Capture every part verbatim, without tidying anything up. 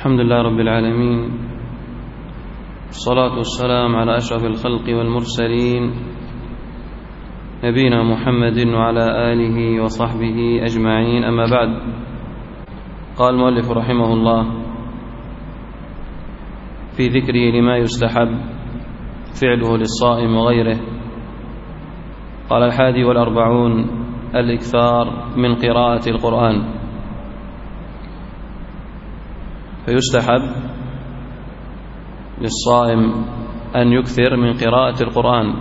الحمد لله رب العالمين، والصلاة والسلام على أشرف الخلق والمرسلين نبينا محمد وعلى آله وصحبه أجمعين، أما بعد. قال المؤلف رحمه الله في ذكره لما يستحب فعله للصائم وغيره، قال: الحادي والأربعون الإكثار من قراءة القرآن. فيستحب للصائم أن يكثر من قراءة القرآن،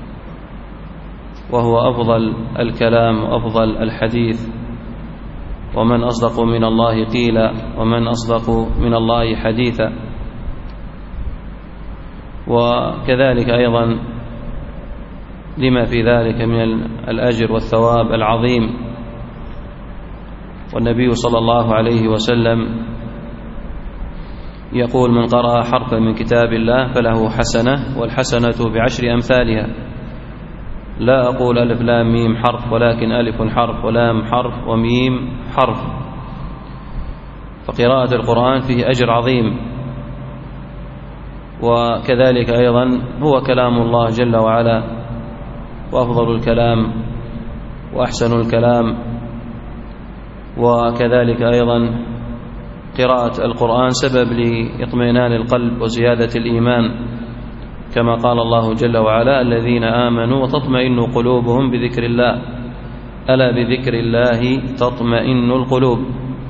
وهو أفضل الكلام وأفضل الحديث، ومن أصدق من الله قيلا ومن أصدق من الله حديثا. وكذلك أيضا لما في ذلك من الأجر والثواب العظيم. والنبي صلى الله عليه وسلم يقول: من قرأ حرفا من كتاب الله فله حسنة، والحسنة بعشر أمثالها. لا أقول ألف لام ميم حرف، ولكن ألف حرف ولام حرف وميم حرف. فقراءة القرآن فيه أجر عظيم، وكذلك أيضا هو كلام الله جل وعلا، وأفضل الكلام وأحسن الكلام. وكذلك أيضا قراءة القرآن سبب لإطمئنان القلب وزيادة الإيمان، كما قال الله جل وعلا: الذين آمنوا وتطمئن قلوبهم بذكر الله، ألا بذكر الله تطمئن القلوب.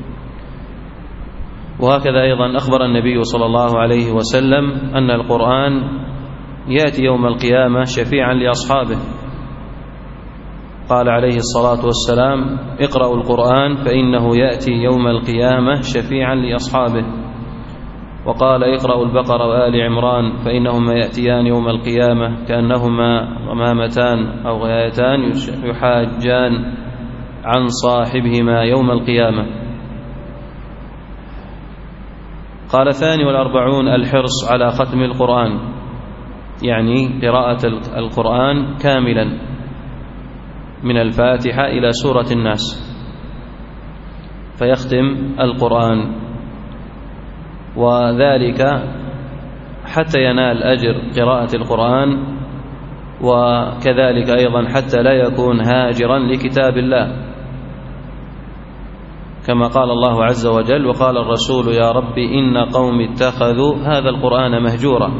وهكذا أيضا أخبر النبي صلى الله عليه وسلم أن القرآن يأتي يوم القيامة شفيعا لأصحابه. قال عليه الصلاة والسلام: اقرأوا القرآن فإنه يأتي يوم القيامة شفيعا لأصحابه. وقال: اقرأوا البقرة وآل عمران فإنهما يأتيان يوم القيامة كأنهما غمامتان أو غايتان يحاجان عن صاحبهما يوم القيامة. قال: الثاني والأربعون الحرص على ختم القرآن، يعني قراءة القرآن كاملا من الفاتحة إلى سورة الناس، فيختم القرآن، وذلك حتى ينال أجر قراءة القرآن، وكذلك أيضا حتى لا يكون هاجرا لكتاب الله، كما قال الله عز وجل: وقال الرسول يا رب إن قوم اتخذوا هذا القرآن مهجورا.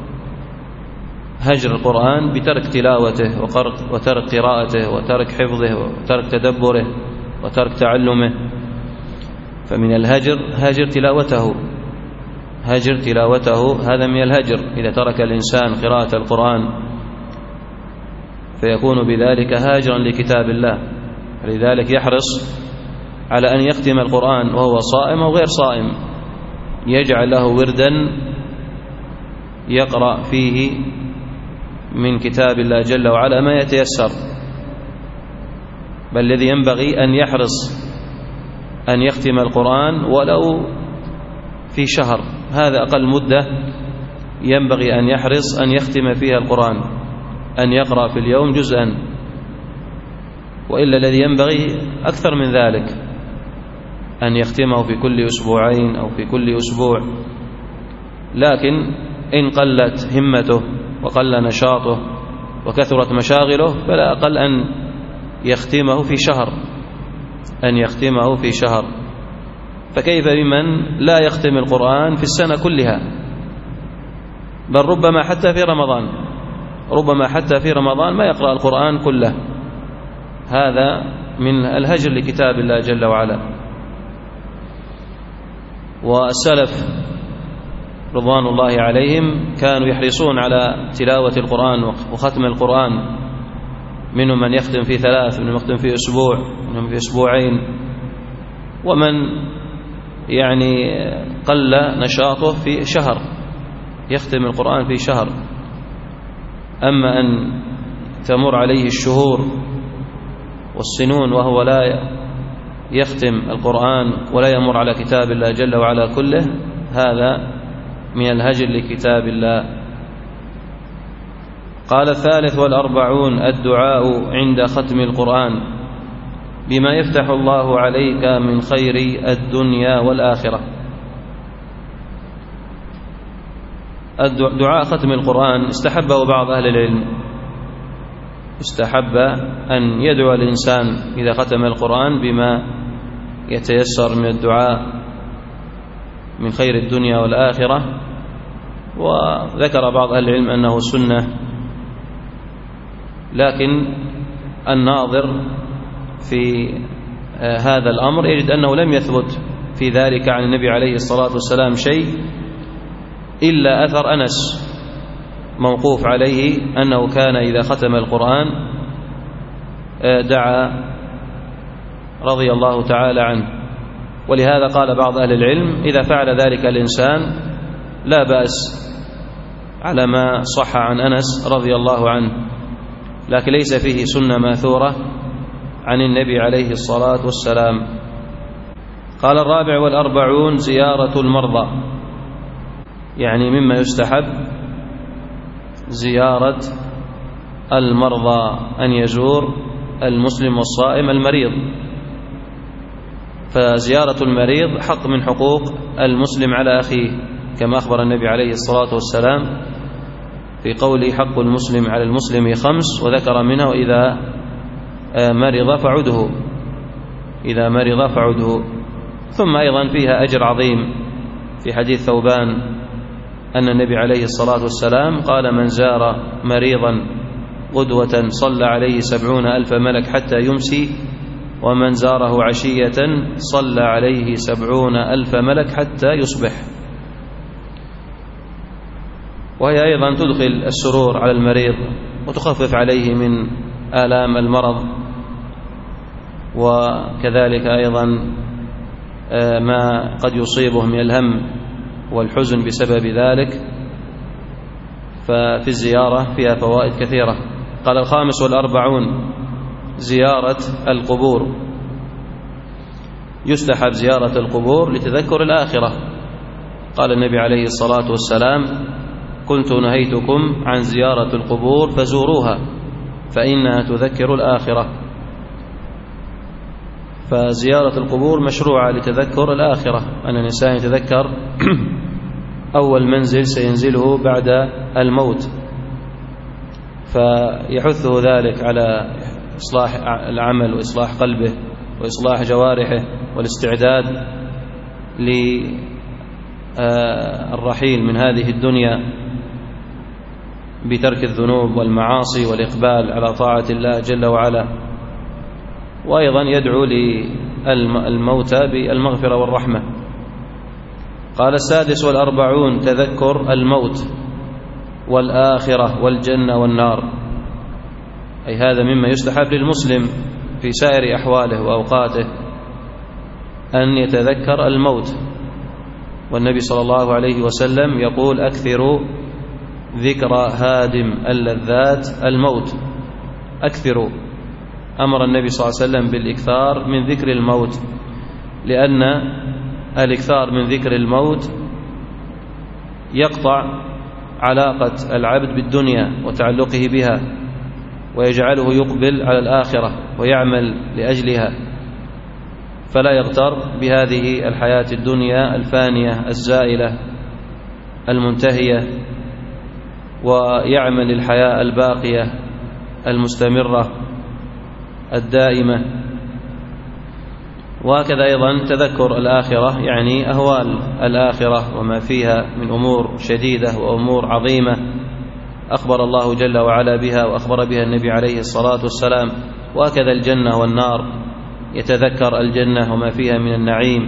هجر القرآن بترك تلاوته وترك قراءته وترك حفظه وترك تدبره وترك تعلمه. فمن الهجر هاجر تلاوته، هجر تلاوته هذا من الهجر. إذا ترك الإنسان قراءة القرآن فيكون بذلك هاجرا لكتاب الله. لذلك يحرص على أن يختم القرآن وهو صائم أو غير صائم، يجعل له وردا يقرأ فيه من كتاب الله جل وعلا ما يتيسر. بل الذي ينبغي أن يحرص أن يختم القرآن ولو في شهر، هذا أقل مدة ينبغي أن يحرص أن يختم فيها القرآن، أن يقرأ في اليوم جزءا، وإلا الذي ينبغي أكثر من ذلك، أن يختمه في كل أسبوعين أو في كل أسبوع. لكن إن قلت همته وقل نشاطه وكثرت مشاغله فلا أقل أن يختمه في شهر، أن يختمه في شهر. فكيف بمن لا يختم القرآن في السنة كلها، بل ربما حتى في رمضان، ربما حتى في رمضان ما يقرأ القرآن كله. هذا من الهجر لكتاب الله جل وعلا. والسلف رضوان الله عليهم كانوا يحرصون على تلاوة القرآن وختم القرآن، منهم من يختم في ثلاث، منهم يختم في أسبوع، منهم في أسبوعين، ومن يعني قل نشاطه في شهر يختم القرآن في شهر. أما أن تمر عليه الشهور والسنون وهو لا يختم القرآن ولا يمر على كتاب الله جل وعلا كله، هذا من الهجر لكتاب الله. قال: الثالث والأربعون الدعاء عند ختم القرآن بما يفتح الله عليك من خير الدنيا والآخرة. دعاء ختم القرآن استحبه بعض أهل العلم، استحب أن يدعو الإنسان إذا ختم القرآن بما يتيسر من الدعاء من خير الدنيا والآخرة. وذكر بعض أهل العلم أنه سنة، لكن الناظر في هذا الأمر يجد أنه لم يثبت في ذلك عن النبي عليه الصلاة والسلام شيء إلا أثر أنس موقوف عليه أنه كان إذا ختم القرآن دعا رضي الله تعالى عنه. ولهذا قال بعض أهل العلم إذا فعل ذلك الإنسان لا بأس على ما صح عن أنس رضي الله عنه، لكن ليس فيه سنة ماثورة عن النبي عليه الصلاة والسلام. قال الرابع والأربعون زيارة المرضى، يعني مما يستحب زيارة المرضى، أن يزور المسلم والصائم المريض. فزيارة المريض حق من حقوق المسلم على أخيه، كما أخبر النبي عليه الصلاة والسلام في قوله حق المسلم على المسلم خمس، وذكر منه إذا مرض فعده، إذا مرض فعده. ثم أيضا فيها أجر عظيم في حديث ثوبان أن النبي عليه الصلاة والسلام قال من زار مريضا غدوة صلى عليه سبعون ألف ملك حتى يمسي، ومن زاره عشية صلى عليه سبعون ألف ملك حتى يصبح. وهي أيضا تدخل السرور على المريض وتخفف عليه من آلام المرض، وكذلك أيضا ما قد يصيبه من الهم والحزن بسبب ذلك. ففي الزيارة فيها فوائد كثيرة. قال الخامس والأربعون زيارة القبور، يستحب زيارة القبور لتذكر الآخرة. قال النبي عليه الصلاة والسلام كنت نهيتكم عن زيارة القبور فزوروها فإنها تذكر الآخرة. فزيارة القبور مشروعة لتذكر الآخرة، أن الإنسان يتذكر أول منزل سينزله بعد الموت، فيحثه ذلك على إصلاح العمل وإصلاح قلبه وإصلاح جوارحه والاستعداد للرحيل من هذه الدنيا بترك الذنوب والمعاصي والإقبال على طاعة الله جل وعلا. وأيضا يدعو للموتى بالمغفرة والرحمة. قال السادس والأربعون تذكر الموت والآخرة والجنة والنار، أي هذا مما يستحب للمسلم في سائر أحواله وأوقاته أن يتذكر الموت. والنبي صلى الله عليه وسلم يقول أكثروا ذكر هادم اللذات الموت، أكثروا. أمر النبي صلى الله عليه وسلم بالإكثار من ذكر الموت، لأن الإكثار من ذكر الموت يقطع علاقة العبد بالدنيا وتعلقه بها، ويجعله يقبل على الآخرة ويعمل لأجلها، فلا يغتر بهذه الحياة الدنيا الفانية الزائلة المنتهية، ويعمل للحياة الباقية المستمرة الدائمة. وهكذا أيضا تذكر الآخرة، يعني أهوال الآخرة وما فيها من أمور شديدة وأمور عظيمة أخبر الله جل وعلا بها وأخبر بها النبي عليه الصلاة والسلام. وهكذا الجنة والنار، يتذكر الجنة وما فيها من النعيم،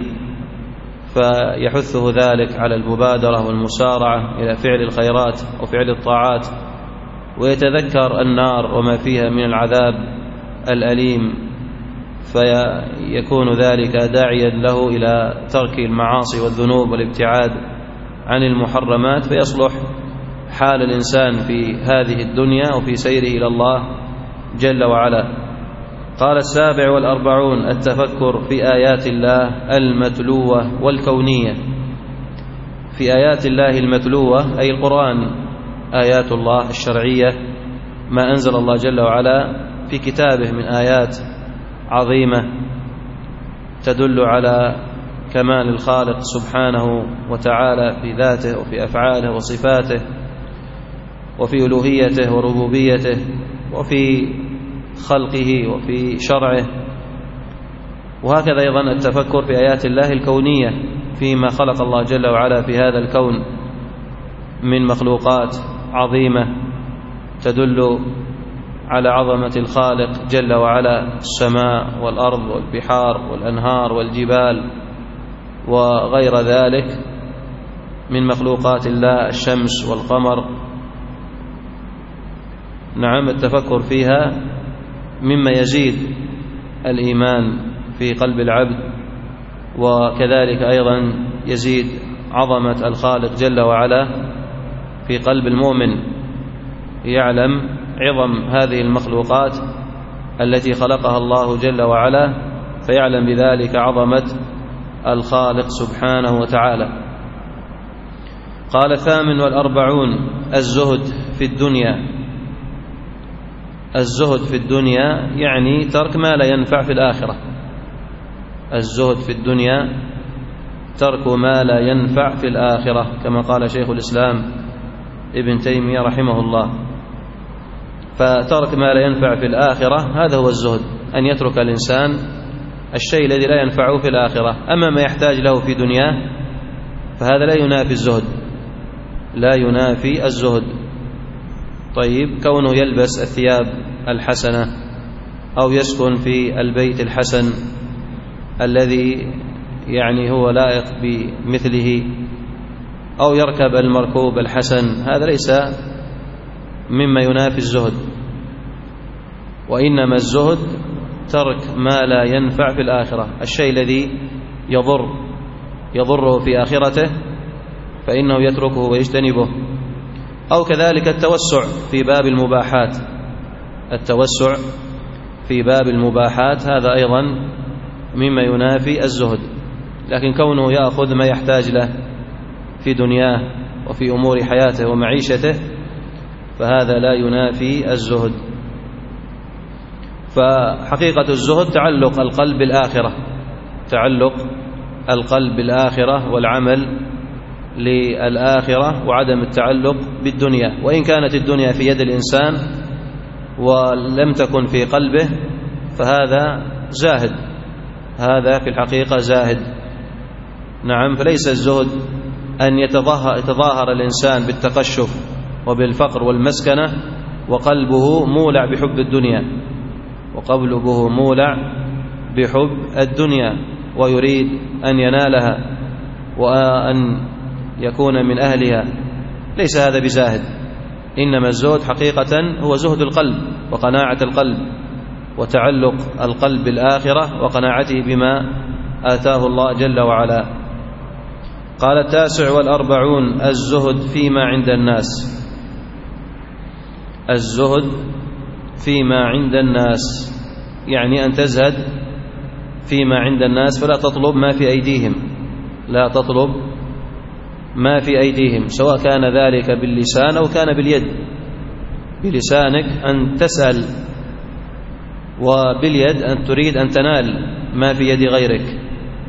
فيحثه ذلك على المبادرة والمسارعة إلى فعل الخيرات وفعل الطاعات. ويتذكر النار وما فيها من العذاب الأليم، فيكون ذلك داعيا له إلى ترك المعاصي والذنوب والابتعاد عن المحرمات، فيصلح حال الإنسان في هذه الدنيا وفي سيره إلى الله جل وعلا. قال السابع والأربعون التفكر في آيات الله المتلوة والكونية. في آيات الله المتلوة أي القرآن، آيات الله الشرعية، ما أنزل الله جل وعلا في كتابه من آيات عظيمة تدل على كمال الخالق سبحانه وتعالى في ذاته وفي أفعاله وصفاته وفي ألوهيته وربوبيته وفي خلقه وفي شرعه. وهكذا أيضا التفكر في آيات الله الكونية فيما خلق الله جل وعلا في هذا الكون من مخلوقات عظيمة تدل على عظمة الخالق جل وعلا، السماء والأرض والبحار والأنهار والجبال وغير ذلك من مخلوقات الله، الشمس والقمر. نعم، التفكر فيها مما يزيد الإيمان في قلب العبد، وكذلك أيضا يزيد عظمة الخالق جل وعلا في قلب المؤمن، يعلم عظم هذه المخلوقات التي خلقها الله جل وعلا، فيعلم بذلك عظمة الخالق سبحانه وتعالى. قال الثامن والأربعون: الزهد في الدنيا. الزهد في الدنيا يعني ترك ما لا ينفع في الآخرة. الزهد في الدنيا ترك ما لا ينفع في الآخرة، كما قال شيخ الإسلام ابن تيمية رحمه الله. فترك ما لا ينفع في الآخرة هذا هو الزهد، أن يترك الإنسان الشيء الذي لا ينفعه في الآخرة. أما ما يحتاج له في دنياه فهذا لا ينافي الزهد، لا ينافي الزهد. طيب، كونه يلبس الثياب الحسنة أو يسكن في البيت الحسن الذي يعني هو لائق بمثله، أو يركب المركوب الحسن، هذا ليس مما ينافي الزهد. وإنما الزهد ترك ما لا ينفع في الآخرة، الشيء الذي يضر يضره في آخرته فإنه يتركه ويجتنبه. أو كذلك التوسع في باب المباحات، التوسع في باب المباحات هذا أيضا مما ينافي الزهد. لكن كونه يأخذ ما يحتاج له في دنياه وفي أمور حياته ومعيشته فهذا لا ينافي الزهد. فحقيقة الزهد تعلق القلب بالآخرة، تعلق القلب بالآخرة والعمل للآخرة وعدم التعلق بالدنيا. وإن كانت الدنيا في يد الإنسان ولم تكن في قلبه فهذا زاهد، هذا في الحقيقة زاهد. نعم، فليس الزهد أن يتظاهر, يتظاهر الإنسان بالتقشف وبالفقر والمسكنة وقلبه مولع بحب الدنيا، وقلبه مولع بحب الدنيا ويريد أن ينالها وأن يكون من أهلها. ليس هذا بزاهد، إنما الزهد حقيقة هو زهد القلب وقناعة القلب وتعلق القلب بالآخرة وقناعته بما آتاه الله جل وعلا. قال التاسع والأربعون: الزهد فيما عند الناس. الزهد فيما عند الناس يعني أن تزهد فيما عند الناس، فلا تطلب ما في أيديهم، لا تطلب ما في أيديهم، سواء كان ذلك باللسان أو كان باليد. بلسانك أن تسأل، وباليد أن تريد أن تنال ما في يد غيرك.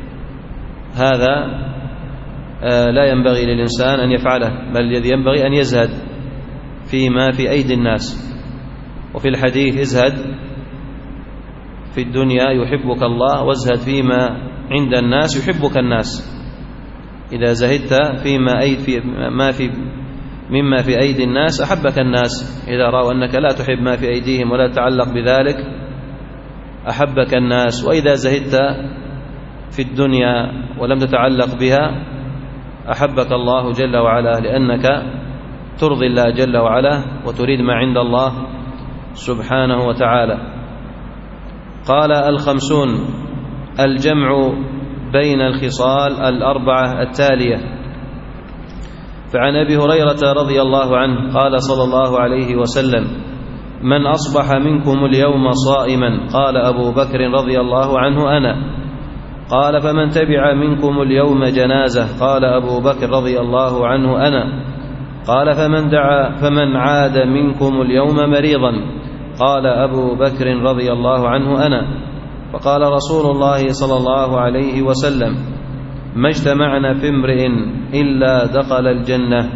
هذا لا ينبغي للإنسان أن يفعله، بل الذي ينبغي أن يزهد فيما في أيدي الناس. وفي الحديث: ازهد في الدنيا يحبك الله، وازهد فيما عند الناس يحبك الناس. إذا زهدت فيما أيد في ما في مما في أيدي الناس أحبك الناس. إذا رأوا أنك لا تحب ما في أيديهم ولا تتعلق بذلك أحبك الناس. وإذا زهدت في الدنيا ولم تتعلق بها أحبك الله جل وعلا، لأنك ترضي الله جل وعلا وتريد ما عند الله سبحانه وتعالى. قال الخمسون: الجمع بين الخصال الأربعة التالية. فعن أبي هريرة رضي الله عنه قال صلى الله عليه وسلم: من أصبح منكم اليوم صائما؟ قال أبو بكر رضي الله عنه: أنا. قال: فمن تبع منكم اليوم جنازة؟ قال أبو بكر رضي الله عنه: أنا. قال: فمن دعا فمن عاد منكم اليوم مريضا؟ قال أبو بكر رضي الله عنه: أنا. فقال رسول الله صلى الله عليه وسلم: ما اجتمعنا في امرئ إلا دخل الجنة.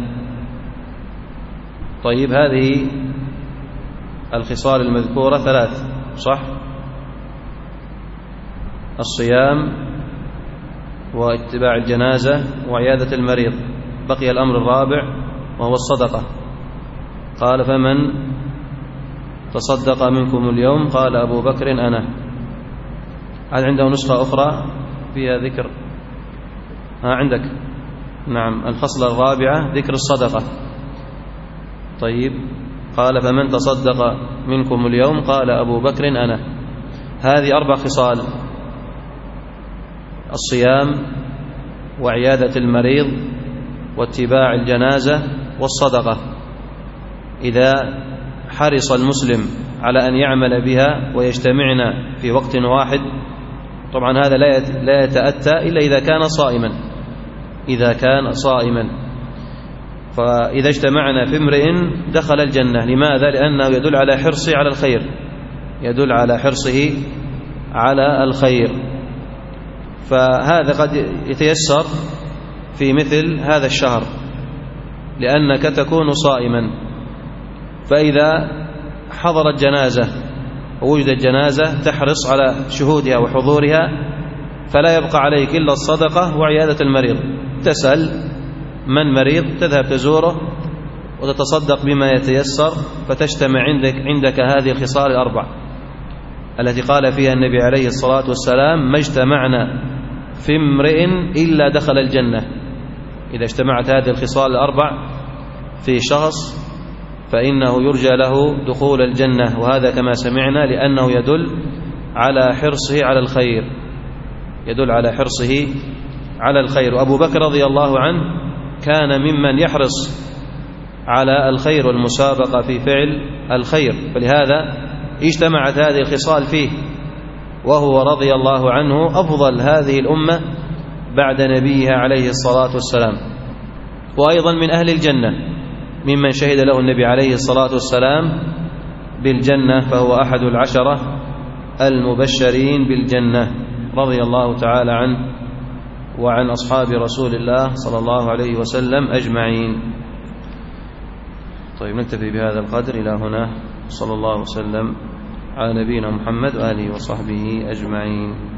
طيب، هذه الخصال المذكورة ثلاث، صح؟ الصيام واتباع الجنازة وعيادة المريض. بقي الأمر الرابع وهو الصدقة. قال: فمن تصدق منكم اليوم؟ قال أبو بكر: أنا. هل عنده نسخة أخرى فيها ذكر؟ ها عندك؟ نعم، الفصل الرابعة ذكر الصدقة. طيب، قال: فمن تصدق منكم اليوم؟ قال أبو بكر: أنا. هذه أربع خصال: الصيام وعيادة المريض واتباع الجنازة والصدقة. إذا حرص المسلم على أن يعمل بها ويجتمعنا في وقت واحد، طبعا هذا لا يتأتى إلا إذا كان صائما إذا كان صائما فإذا اجتمعنا في امرئ دخل الجنة. لماذا؟ لأنه يدل على حرصه على الخير يدل على حرصه على الخير. فهذا قد يتيسر في مثل هذا الشهر لأنك تكون صائما، فإذا حضرت جنازة ووجدت جنازة تحرص على شهودها وحضورها، فلا يبقى عليك إلا الصدقة وعيادة المريض. تسأل من مريض، تذهب تزوره وتتصدق بما يتيسر، فتجتمع عندك عندك هذه الخصال الأربع التي قال فيها النبي عليه الصلاة والسلام: ما اجتمعنا في امرئ إلا دخل الجنة. إذا اجتمعت هذه الخصال الأربع في شخص فإنه يرجى له دخول الجنة، وهذا كما سمعنا لأنه يدل على حرصه على الخير يدل على حرصه على الخير. وأبو بكر رضي الله عنه كان ممن يحرص على الخير والمسابقة في فعل الخير، فلهذا اجتمعت هذه الخصال فيه، وهو رضي الله عنه أفضل هذه الأمة بعد نبيها عليه الصلاة والسلام، وأيضا من أهل الجنة ممن شهد له النبي عليه الصلاة والسلام بالجنة، فهو أحد العشرة المبشرين بالجنة رضي الله تعالى عنه وعن أصحاب رسول الله صلى الله عليه وسلم أجمعين. طيب، نكتفي بهذا القدر إلى هنا. صلى الله وسلم على نبينا محمد وآله وصحبه أجمعين.